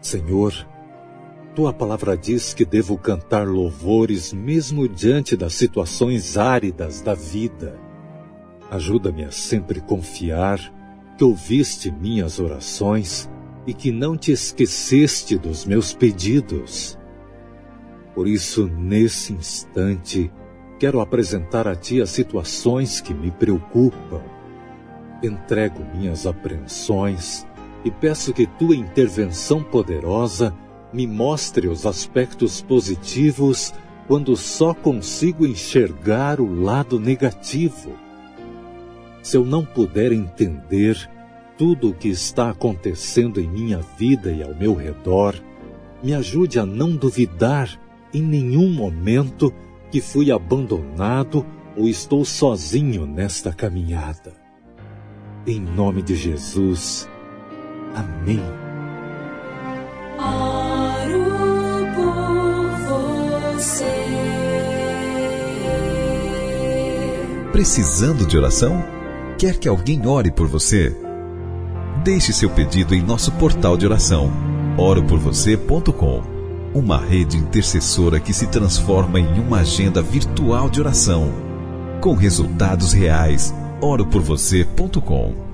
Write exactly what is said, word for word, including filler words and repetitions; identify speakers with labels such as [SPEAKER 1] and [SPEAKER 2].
[SPEAKER 1] Senhor, Tua palavra diz que devo cantar louvores mesmo diante das situações áridas da vida. Ajuda-me a sempre confiar que ouviste minhas orações e que não te esqueceste dos meus pedidos. Por isso, nesse instante, quero apresentar a Ti as situações que me preocupam. Entrego minhas apreensões e peço que Tua intervenção poderosa me mostre os aspectos positivos quando só consigo enxergar o lado negativo. Se eu não puder entender tudo o que está acontecendo em minha vida e ao meu redor, me ajude a não duvidar em nenhum momento que fui abandonado ou estou sozinho nesta caminhada. Em nome de Jesus. Amém.
[SPEAKER 2] Oro por você.
[SPEAKER 3] Precisando de oração? Quer que alguém ore por você? Deixe seu pedido em nosso portal de oração, oro por você ponto com. Uma rede intercessora que se transforma em uma agenda virtual de oração, com resultados reais. oro por você ponto com.